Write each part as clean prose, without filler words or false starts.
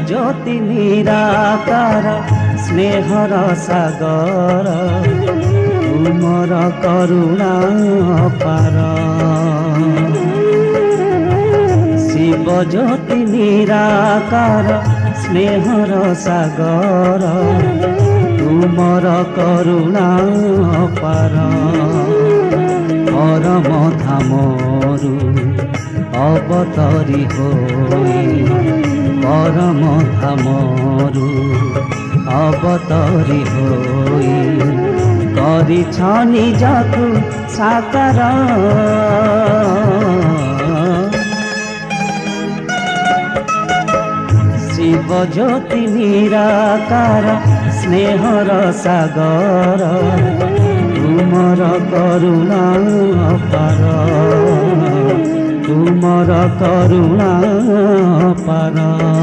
ज्योति निराकार स्नेहर सागर तुमर करुणा अपार। शिव ज्योति निराकार स्नेहर सागर तुमर करुणा अपार। परम धामरु अवतरी होई परम धामरु अवतरी होई गरिछ निजकु साकार। शिव ज्योति निराकार स्नेहर सागर तुमर करुणा अपार तुमर करुणा अपार।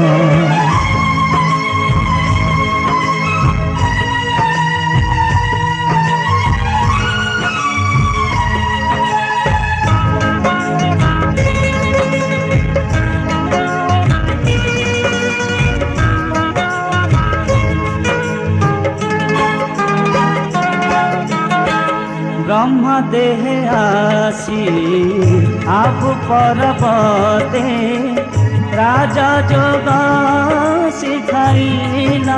ब्रह्म देह आसी आप पर्वते राजा जोग सिखाइला।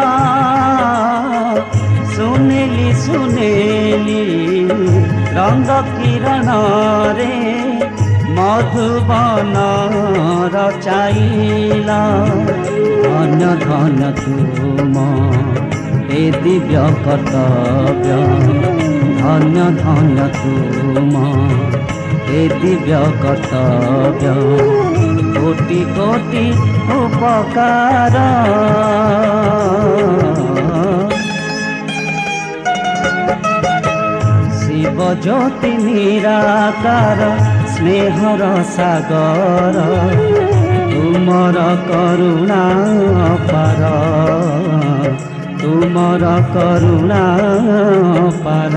सुनेली सुनेली रंग किरण रे मधुबन रचाइला। धन्य धन्य तुम ए दिव्य कर्तव्य धन्य धन्य तुम ए दिव्य कर्तव्य कोटि कोटि उपकार। शिव ज्योति निराकार स्नेहर सागर तुमर करुणा अपार तुमर करुणा अपार।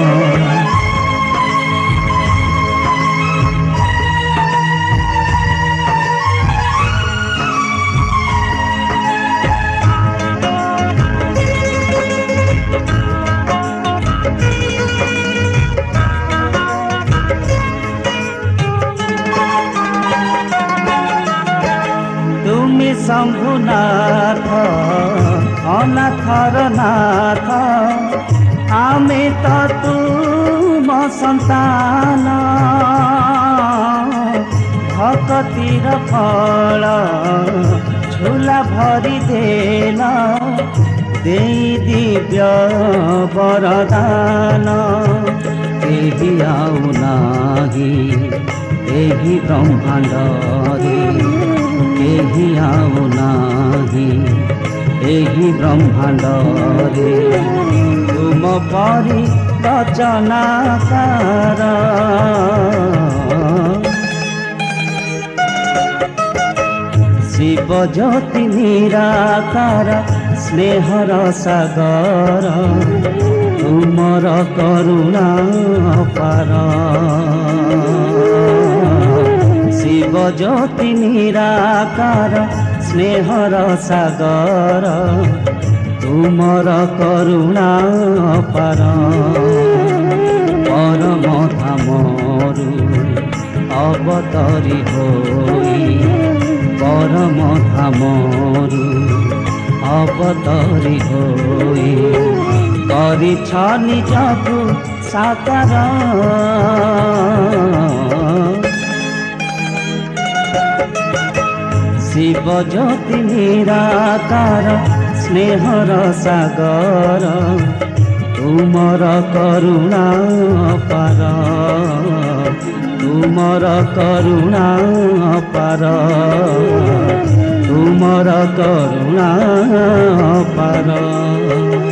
तुमी शंभुनाथ अनाथर नाथ आमे तो तुम संतान। भक्तिर फल झूला भरी देल देई दिव्य वरदान। केही आउ नाही एही ब्रह्मांड रे केही आउ नाही एही ब्रह्मांड रे तुम परि रचनाकार। शिव ज्योति निराकार स्नेहर सागर तुमर करुणा अपार। शिव ज्योति निराकार स्नेहर सागर तुमर करुणा अपार। परम धामरु अवतरी होई परम धामरु अवतरी होई गरिछ निजकु साकार। शिव ज्योति निराकार स्नेहर सागर तुमर करुणा अपार तुमर करुणा अपार तुमर करुणा अपार।